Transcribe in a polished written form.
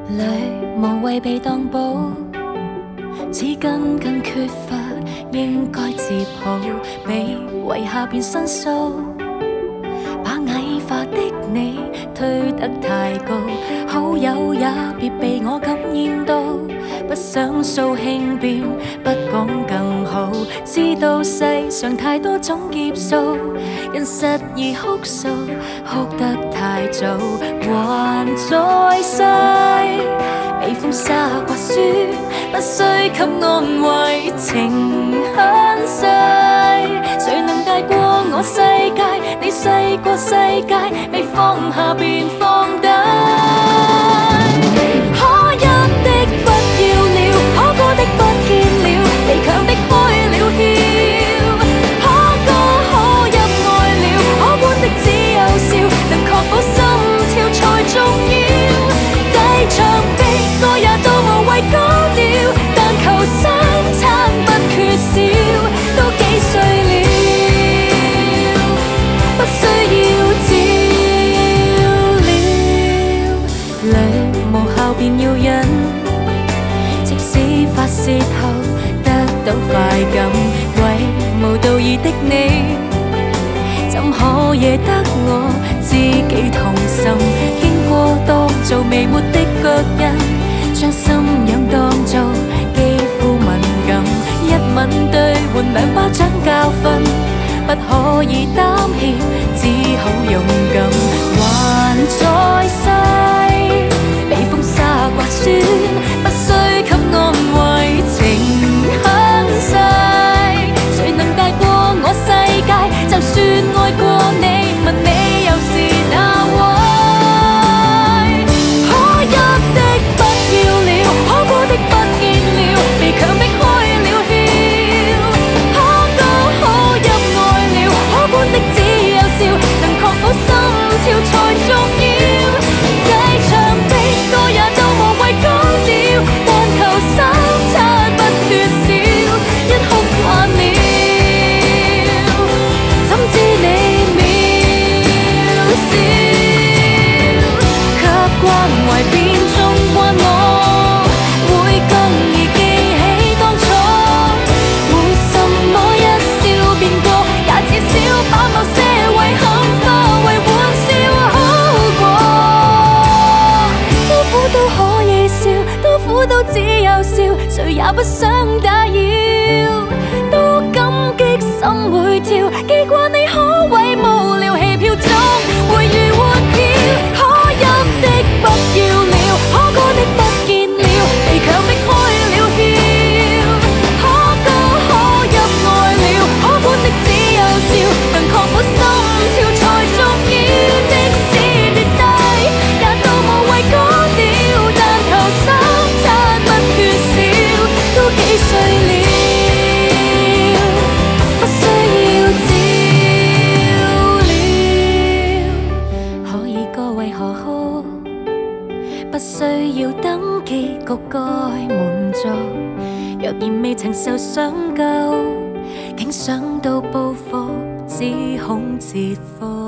裏無謂被當寶，只更缺乏應該接好，被遺下便申訴，把矮化的你推得太高，好友也別被我感染到，不想掃興便不講更好，知道世上太多種劫數，人實已哭訴，哭得太早，還在世，被風沙刮損，不需給安慰，情很細，誰能大過我世界？你細過世界，未放下便放低。可泣的不要了，可歌的不見了，被強迫開了竅。可歌可泣愛了，可觀的只有笑，能確保心跳才重要。低唱的歌也都無謂高調，但求三餐不缺少，都幾歲了，不需要照料。淚無效便要忍，即使發洩後得到快感，為無道義的你，怎可惹得我知己痛心？經過當做微末的腳印，將心癢當做肌膚敏感，一吻對換兩巴掌教訓，不可以擔歉，只好勇敢。還在世，被風沙刮損，不需給安慰，情很細，誰能大過我世界？就算愛過你，問你又是哪位？可泣的不要了，可歌的不見了，被強迫開了竅。可歌可泣愛了，可觀的只有笑，能確保心跳才重要。計唱的歌也都無謂高調，但求三餐不缺少，一哭慣了，怎知你渺小？給關懷變縱慣我，會更易記起當初，沒什麼一笑便過，也至少把某些遺憾化為玩笑好過。多苦都可以笑，多苦都只有笑，誰也不想打擾。多感激心會跳，記掛你可畏無聊戲票中回如活飄。可泣的不要了，可歌的不見了，被強迫開了竅。可歌可泣愛了，可觀的只有笑，能確保心跳才重要。即使跌低，也都無謂高調，但求三餐不缺少，都幾歲了，不需要照料。可以歌為何好，不需要等結局該滿足。若然未曾受傷夠，竟想到報復，只恐折服。